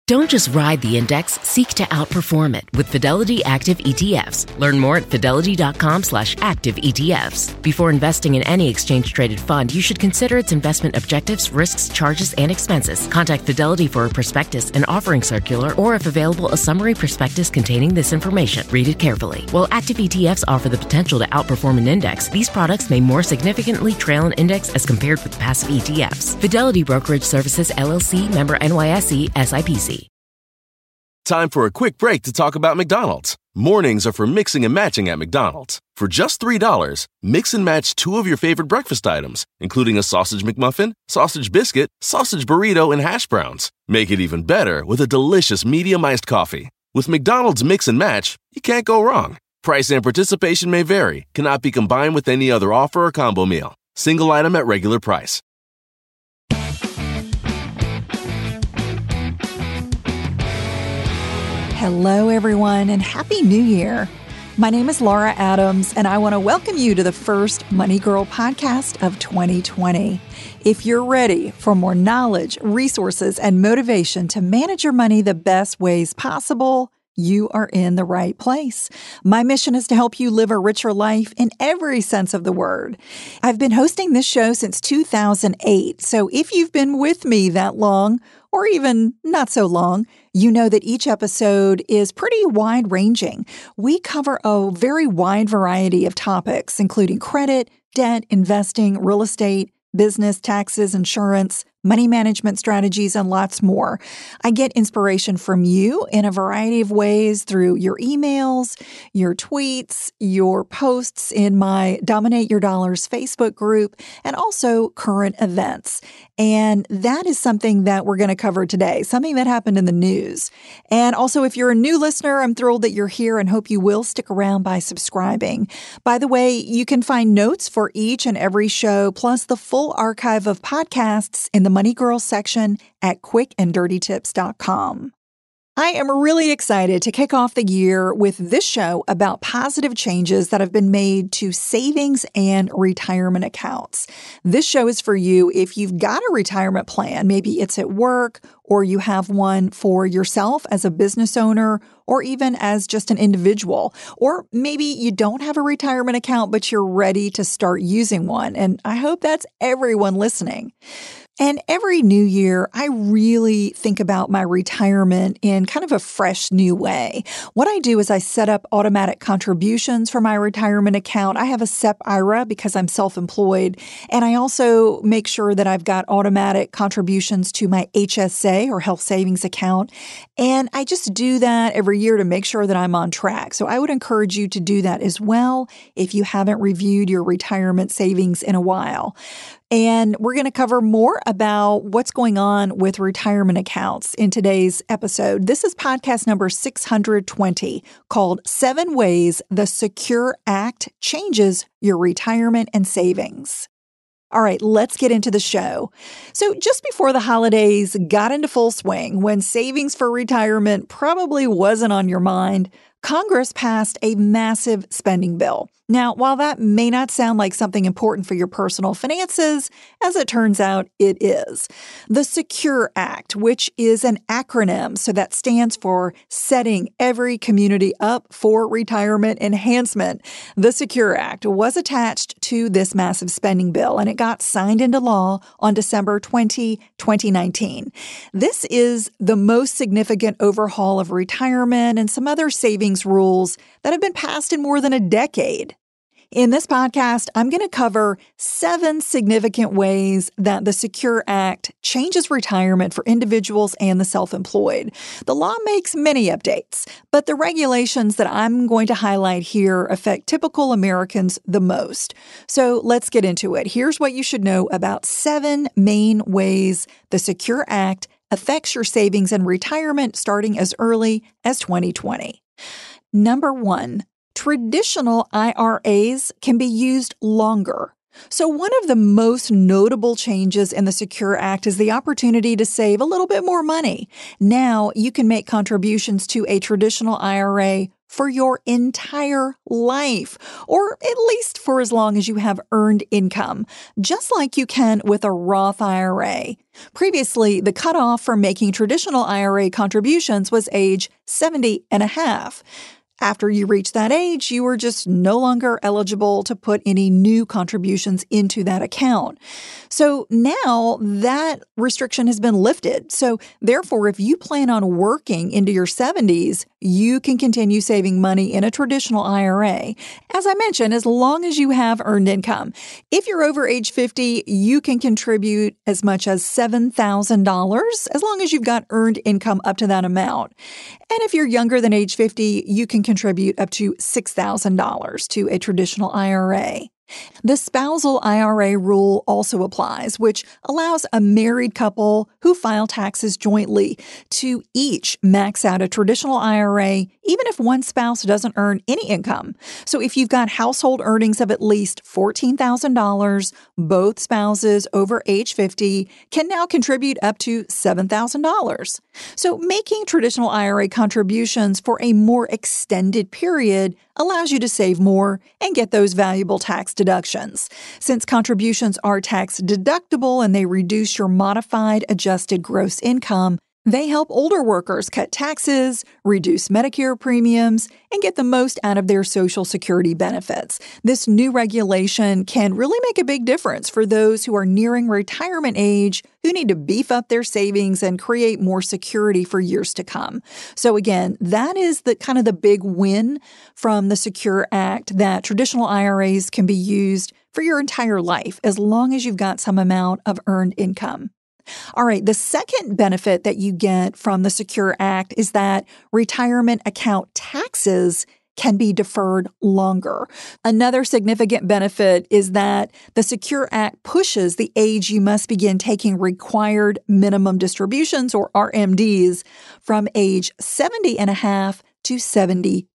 Don't just ride the index, seek to outperform it with Fidelity Active ETFs. Learn more at fidelity.com/active ETFs. Before investing in any exchange-traded fund, you should consider its investment objectives, risks, charges, and expenses. Contact Fidelity for a prospectus, an offering circular, or if available, a summary prospectus containing this information. Read it carefully. While active ETFs offer the potential to outperform an index, these products may more significantly trail an index as compared with passive ETFs. Fidelity Brokerage Services, LLC, member NYSE, SIPC. Time for a quick break to talk about McDonald's. Mornings are for mixing and matching at McDonald's. For just $3, mix and match 2 of your favorite breakfast items, including a sausage McMuffin, sausage biscuit, sausage burrito, and hash browns. Make it even better with a delicious medium iced coffee. With McDonald's Mix and Match, you can't go wrong. Price and participation may vary, cannot be combined with any other offer or combo meal. Single item at regular price. Hello, everyone, and Happy New Year. My name is Laura Adams, and I want to welcome you to the first Money Girl podcast of 2020. If you're ready for more knowledge, resources, and motivation to manage your money the best ways possible, you are in the right place. My mission is to help you live a richer life in every sense of the word. I've been hosting this show since 2008, so if you've been with me that long, or even not so long, you know that each episode is pretty wide-ranging. We cover a very wide variety of topics, including credit, debt, investing, real estate, business, taxes, insurance, money management strategies, and lots more. I get inspiration from you in a variety of ways through your emails, your tweets, your posts in my Dominate Your Dollars Facebook group, and also current events. And that is something that we're going to cover today, something that happened in the news. And also, if you're a new listener, I'm thrilled that you're here and hope you will stick around by subscribing. By the way, you can find notes for each and every show, plus the full archive of podcasts in the Money Girl section at quickanddirtytips.com. I am really excited to kick off the year with this show about positive changes that have been made to savings and retirement accounts. This show is for you if you've got a retirement plan. Maybe it's at work, or you have one for yourself as a business owner, or even as just an individual. Or maybe you don't have a retirement account, but you're ready to start using one. And I hope that's everyone listening. And every new year, I really think about my retirement in kind of a fresh new way. What I do is I set up automatic contributions for my retirement account. I have a SEP IRA because I'm self-employed. And I also make sure that I've got automatic contributions to my HSA or health savings account. And I just do that every year to make sure that I'm on track. So I would encourage you to do that as well if you haven't reviewed your retirement savings in a while. And we're going to cover more about what's going on with retirement accounts in today's episode. This is podcast number 620, called 7 Ways the Secure Act Changes Your Retirement and Savings. All right, let's get into the show. So just before the holidays got into full swing, when savings for retirement probably wasn't on your mind, Congress passed a massive spending bill. Now, while that may not sound like something important for your personal finances, as it turns out, it is. The SECURE Act, which is an acronym, so that stands for Setting Every Community Up for Retirement Enhancement. The SECURE Act was attached to this massive spending bill, and it got signed into law on December 20, 2019. This is the most significant overhaul of retirement and some other savings rules that have been passed in more than a decade. In this podcast, I'm going to cover 7 significant ways that the SECURE Act changes retirement for individuals and the self-employed. The law makes many updates, but the regulations that I'm going to highlight here affect typical Americans the most. So let's get into it. Here's what you should know about 7 main ways the SECURE Act affects your savings and retirement starting as early as 2020. Number 1. Traditional IRAs can be used longer. So one of the most notable changes in the SECURE Act is the opportunity to save a little bit more money. Now you can make contributions to a traditional IRA for your entire life, or at least for as long as you have earned income, just like you can with a Roth IRA. Previously, the cutoff for making traditional IRA contributions was age 70 and a half. After you reach that age, you are just no longer eligible to put any new contributions into that account. So now that restriction has been lifted. So therefore, if you plan on working into your 70s, you can continue saving money in a traditional IRA. As I mentioned, as long as you have earned income. If you're over age 50, you can contribute as much as $7,000 as long as you've got earned income up to that amount. And if you're younger than age 50, you can contribute up to $6,000 to a traditional IRA. The spousal IRA rule also applies, which allows a married couple who file taxes jointly to each max out a traditional IRA, even if one spouse doesn't earn any income. So if you've got household earnings of at least $14,000, both spouses over age 50 can now contribute up to $7,000. So making traditional IRA contributions for a more extended period allows you to save more and get those valuable tax deductions. Since contributions are tax deductible and they reduce your modified adjusted gross income, they help older workers cut taxes, reduce Medicare premiums, and get the most out of their Social Security benefits. This new regulation can really make a big difference for those who are nearing retirement age who need to beef up their savings and create more security for years to come. So again, that is the kind of the big win from the Secure Act, that traditional IRAs can be used for your entire life as long as you've got some amount of earned income. All right, the second benefit that you get from the Secure Act is that retirement account taxes can be deferred longer. Another significant benefit is that the Secure Act pushes the age you must begin taking required minimum distributions, or RMDs, from age 70 and a half to 72.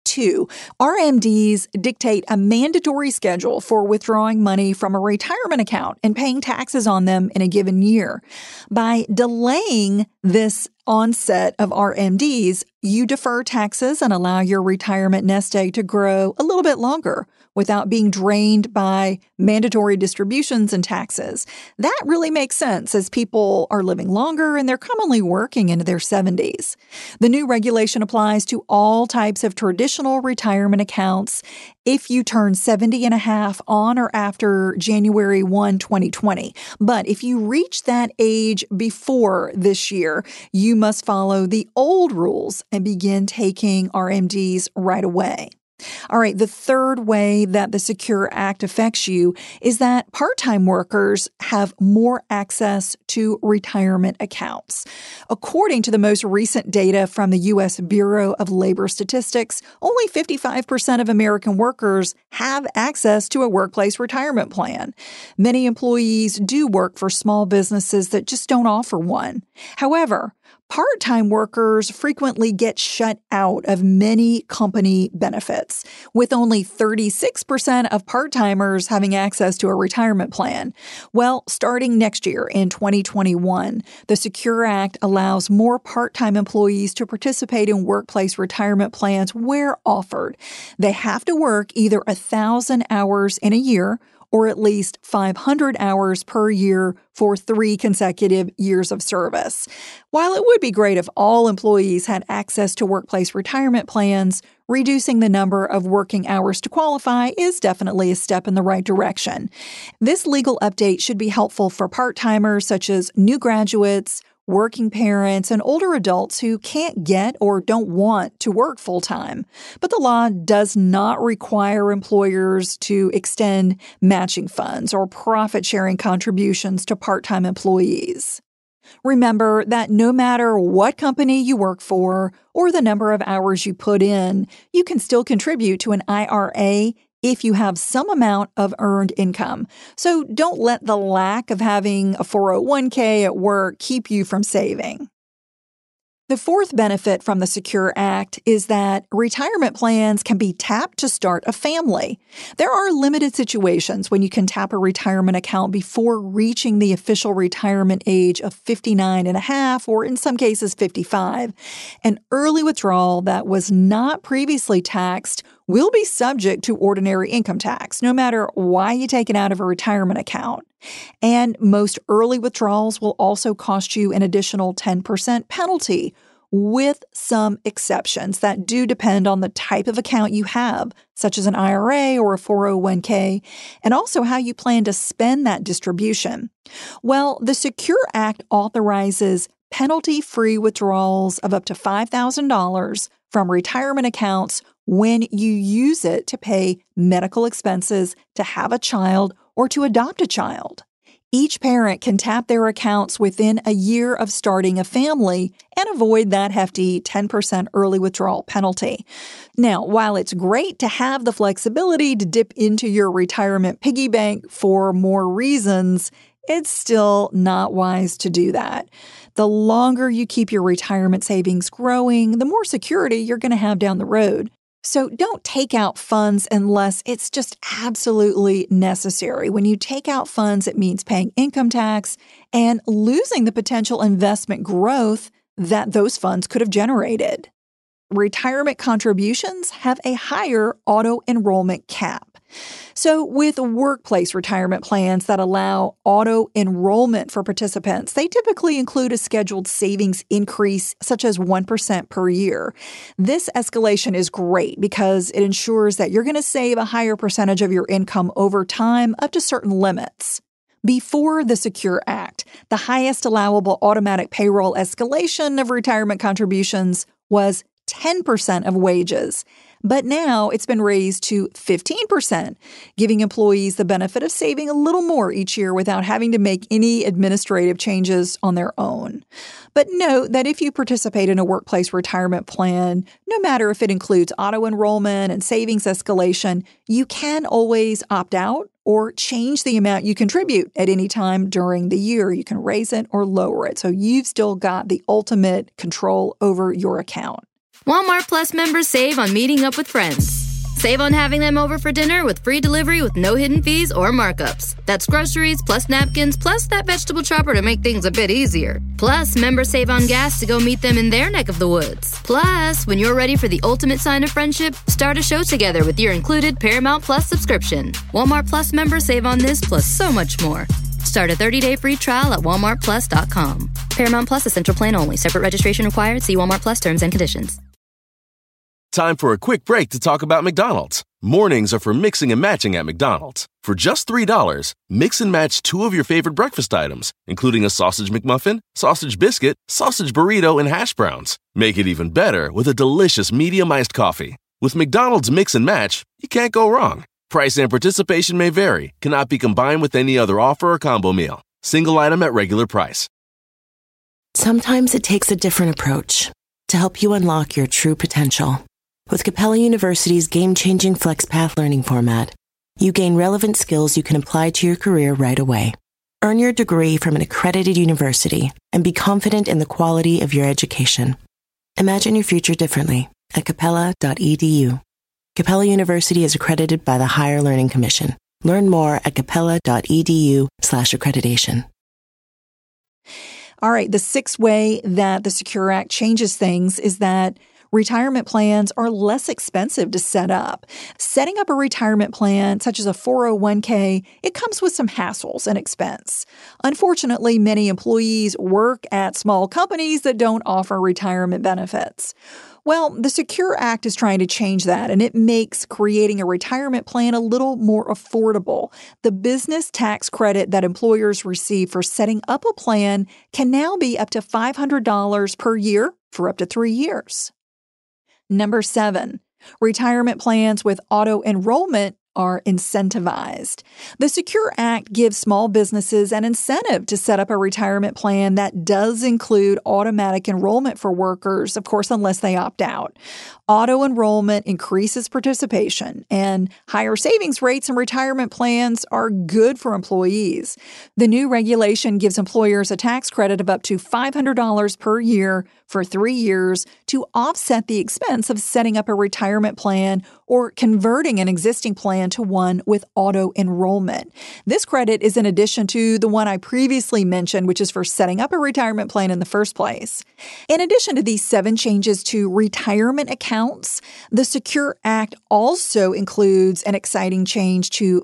RMDs dictate a mandatory schedule for withdrawing money from a retirement account and paying taxes on them in a given year. By delaying this onset of RMDs, you defer taxes and allow your retirement nest egg to grow a little bit longer without being drained by mandatory distributions and taxes. That really makes sense as people are living longer and they're commonly working into their 70s. The new regulation applies to all types of traditional retirement accounts if you turn 70 and a half on or after January 1, 2020. But if you reach that age before this year, you must follow the old rules and begin taking RMDs right away. All right, the third way that the Secure Act affects you is that part-time workers have more access to retirement accounts. According to the most recent data from the U.S. Bureau of Labor Statistics, only 55% of American workers have access to a workplace retirement plan. Many employees do work for small businesses that just don't offer one. However, part-time workers frequently get shut out of many company benefits, with only 36% of part-timers having access to a retirement plan. Well, starting next year in 2021, the Secure Act allows more part-time employees to participate in workplace retirement plans where offered. They have to work either 1,000 hours in a year or at least 500 hours per year for 3 consecutive years of service. While it would be great if all employees had access to workplace retirement plans, reducing the number of working hours to qualify is definitely a step in the right direction. This legal update should be helpful for part-timers such as new graduates, working parents, and older adults who can't get or don't want to work full-time. But the law does not require employers to extend matching funds or profit-sharing contributions to part-time employees. Remember that no matter what company you work for or the number of hours you put in, you can still contribute to an IRA if you have some amount of earned income. So don't let the lack of having a 401k at work keep you from saving. The fourth benefit from the Secure Act is that retirement plans can be tapped to start a family. There are limited situations when you can tap a retirement account before reaching the official retirement age of 59 and a half, or in some cases 55. An early withdrawal that was not previously taxed will be subject to ordinary income tax, no matter why you take it out of a retirement account. And most early withdrawals will also cost you an additional 10% penalty, with some exceptions that do depend on the type of account you have, such as an IRA or a 401k, and also how you plan to spend that distribution. Well, the Secure Act authorizes penalty-free withdrawals of up to $5,000 from retirement accounts when you use it to pay medical expenses, to have a child, or to adopt a child. Each parent can tap their accounts within a year of starting a family and avoid that hefty 10% early withdrawal penalty. Now, while it's great to have the flexibility to dip into your retirement piggy bank for more reasons, it's still not wise to do that. The longer you keep your retirement savings growing, the more security you're going to have down the road. So don't take out funds unless it's just absolutely necessary. When you take out funds, it means paying income tax and losing the potential investment growth that those funds could have generated. Retirement contributions have a higher auto-enrollment cap. So with workplace retirement plans that allow auto-enrollment for participants, they typically include a scheduled savings increase such as 1% per year. This escalation is great because it ensures that you're going to save a higher percentage of your income over time up to certain limits. Before the Secure Act, the highest allowable automatic payroll escalation of retirement contributions was 10% of wages. But now it's been raised to 15%, giving employees the benefit of saving a little more each year without having to make any administrative changes on their own. But note that if you participate in a workplace retirement plan, no matter if it includes auto-enrollment and savings escalation, you can always opt out or change the amount you contribute at any time during the year. You can raise it or lower it. So you've still got the ultimate control over your account. Walmart Plus members save on meeting up with friends. Save on having them over for dinner with free delivery with no hidden fees or markups. That's groceries, plus napkins, plus that vegetable chopper to make things a bit easier. Plus, members save on gas to go meet them in their neck of the woods. Plus, when you're ready for the ultimate sign of friendship, start a show together with your included Paramount Plus subscription. Walmart Plus members save on this plus so much more. Start a 30-day free trial at walmartplus.com. Paramount Plus Essential Plan only. Separate registration required. See Walmart Plus terms and conditions. Time for a quick break to talk about McDonald's. Mornings are for mixing and matching at McDonald's. For just $3, mix and match 2 of your favorite breakfast items, including a sausage McMuffin, sausage biscuit, sausage burrito, and hash browns. Make it even better with a delicious medium iced coffee. With McDonald's Mix and Match, you can't go wrong. Price and participation may vary, cannot be combined with any other offer or combo meal. Single item at regular price. Sometimes it takes a different approach to help you unlock your true potential. With Capella University's game-changing FlexPath learning format, you gain relevant skills you can apply to your career right away. Earn your degree from an accredited university and be confident in the quality of your education. Imagine your future differently at capella.edu. Capella University is accredited by the Higher Learning Commission. Learn more at capella.edu/accreditation. All right, the sixth way that the Secure Act changes things is that retirement plans are less expensive to set up. Setting up a retirement plan, such as a 401k, it comes with some hassles and expense. Unfortunately, many employees work at small companies that don't offer retirement benefits. Well, the Secure Act is trying to change that, and it makes creating a retirement plan a little more affordable. The business tax credit that employers receive for setting up a plan can now be up to $500 per year for up to 3 years. Number 7, retirement plans with auto-enrollment are incentivized. The Secure Act gives small businesses an incentive to set up a retirement plan that does include automatic enrollment for workers, of course, unless they opt out. Auto enrollment increases participation, and higher savings rates in retirement plans are good for employees. The new regulation gives employers a tax credit of up to $500 per year for 3 years to offset the expense of setting up a retirement plan or converting an existing plan to one with auto enrollment. This credit is in addition to the one I previously mentioned, which is for setting up a retirement plan in the first place. In addition to these 7 changes to retirement accounts, the Secure Act also includes an exciting change to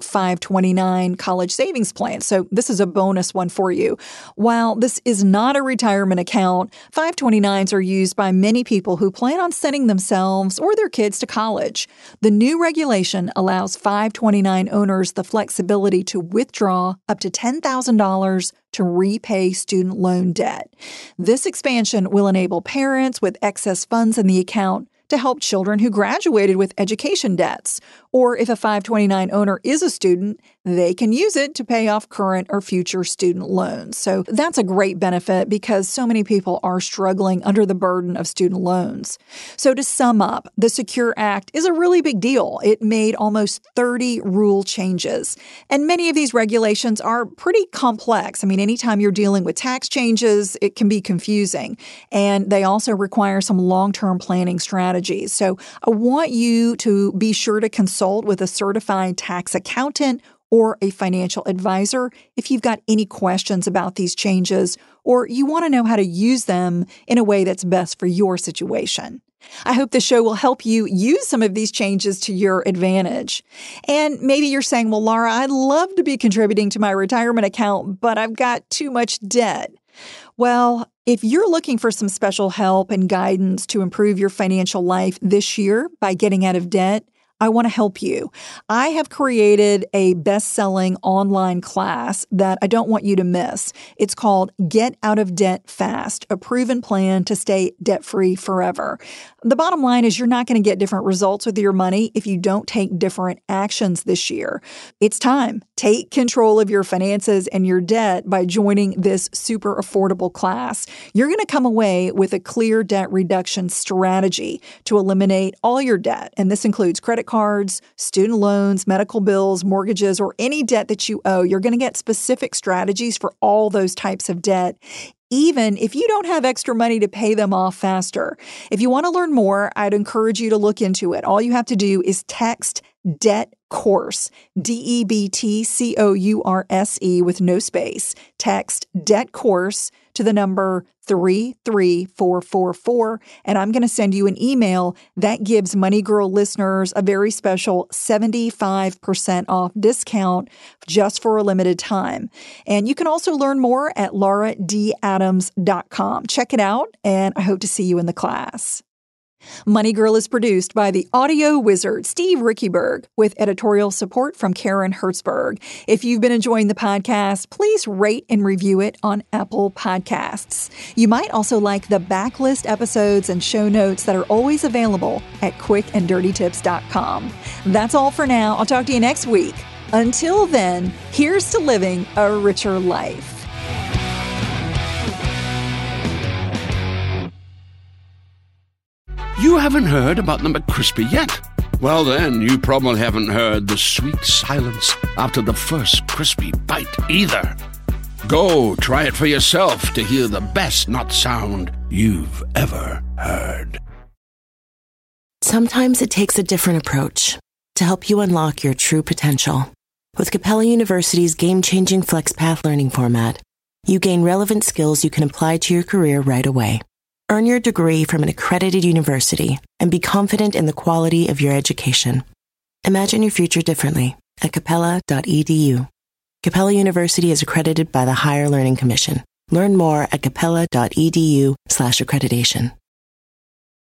529 college savings plans. So this is a bonus one for you. While this is not a retirement account, 529s are used by many people who plan on sending themselves or their kids to college. The new regulation allows 529 owners the flexibility to withdraw up to $10,000 to repay student loan debt. This expansion will enable parents with excess funds in the account to help children who graduated with education debts. Or if a 529 owner is a student, they can use it to pay off current or future student loans. So that's a great benefit because so many people are struggling under the burden of student loans. So to sum up, the Secure Act is a really big deal. It made almost 30 rule changes. And many of these regulations are pretty complex. I mean, anytime you're dealing with tax changes, it can be confusing. And they also require some long-term planning strategies. So I want you to be sure to consult with a certified tax accountant or a financial advisor if you've got any questions about these changes or you want to know how to use them in a way that's best for your situation. I hope the show will help you use some of these changes to your advantage. And maybe you're saying, well, Laura, I'd love to be contributing to my retirement account, but I've got too much debt. Well, if you're looking for some special help and guidance to improve your financial life this year by getting out of debt, I want to help you. I have created a best-selling online class that I don't want you to miss. It's called Get Out of Debt Fast, a proven plan to stay debt-free forever. The bottom line is you're not going to get different results with your money if you don't take different actions this year. It's time. Take control of your finances and your debt by joining this super affordable class. You're going to come away with a clear debt reduction strategy to eliminate all your debt, and this includes credit cards, student loans, medical bills, mortgages, or any debt that you owe. You're going to get specific strategies for all those types of debt, even if you don't have extra money to pay them off faster. If you want to learn more, I'd encourage you to look into it. All you have to do is text Debt Course, DEBTCOURSE with no space. Text Debt Course to the number 33444, and I'm going to send you an email that gives Money Girl listeners a very special 75% off discount just for a limited time. And you can also learn more at lauradadams.com. Check it out, and I hope to see you in the class. Money Girl is produced by the audio wizard, Steve Rickyberg, with editorial support from Karen Hertzberg. If you've been enjoying the podcast, please rate and review it on Apple Podcasts. You might also like the backlist episodes and show notes that are always available at quickanddirtytips.com. That's all for now. I'll talk to you next week. Until then, here's to living a richer life. You haven't heard about the McCrispy yet? Well, then, you probably haven't heard the sweet silence after the first crispy bite either. Go try it for yourself to hear the best nut sound you've ever heard. Sometimes it takes a different approach to help you unlock your true potential. With Capella University's game-changing FlexPath learning format, you gain relevant skills you can apply to your career right away. Earn your degree from an accredited university and be confident in the quality of your education. Imagine your future differently at capella.edu. Capella University is accredited by the Higher Learning Commission. Learn more at capella.edu/accreditation.